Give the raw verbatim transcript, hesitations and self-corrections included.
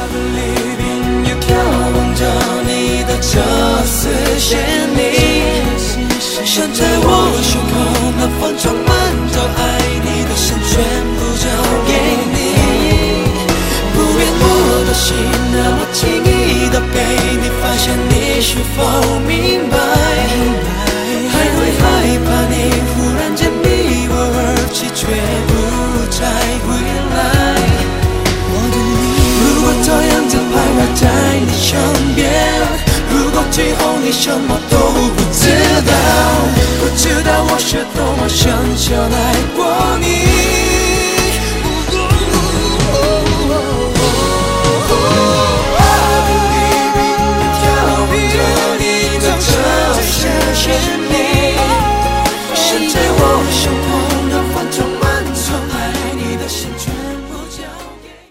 believe in you， 眺望着你的这丝线，你想在我胸口那方充满着爱你的心，全部交给你。不愿我的心那么轻易的被你发现，你是否明白？还会害怕你忽然间离我而去，却不再回来。我的你，如果这样子徘徊在你身边，如果最后你什么都不知道，不知道我是多么想要爱过你。